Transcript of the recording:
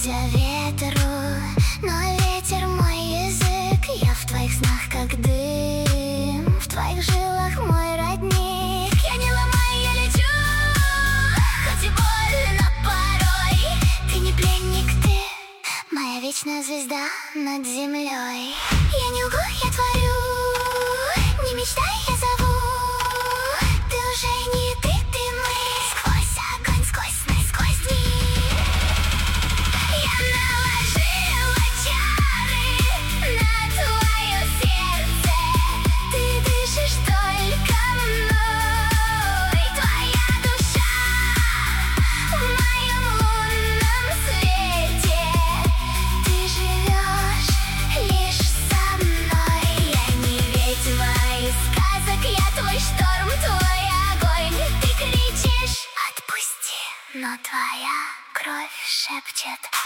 Поддамся ветру, но ветер мой язык. Я в твоих снах как дым, в твоих жилах мой родник. Я не ломаю, я лечу, хоть и больно порой. Ты не пленник, ты моя вечная звезда над землей. Я не лгу, я творю, не мечтай, я зову. Ты уже не ты, мы сквозь огонь, сквозь сны, сквозь дни. Я наложила чары на твое сердце. Ты дышишь только мной. Твоя душа в моем лунном свете. Ты живешь лишь со мной. Я не ведьма из сказок, я твой шторм, твой огонь. Ты кричишь: отпусти, но твоя кровь шепчет: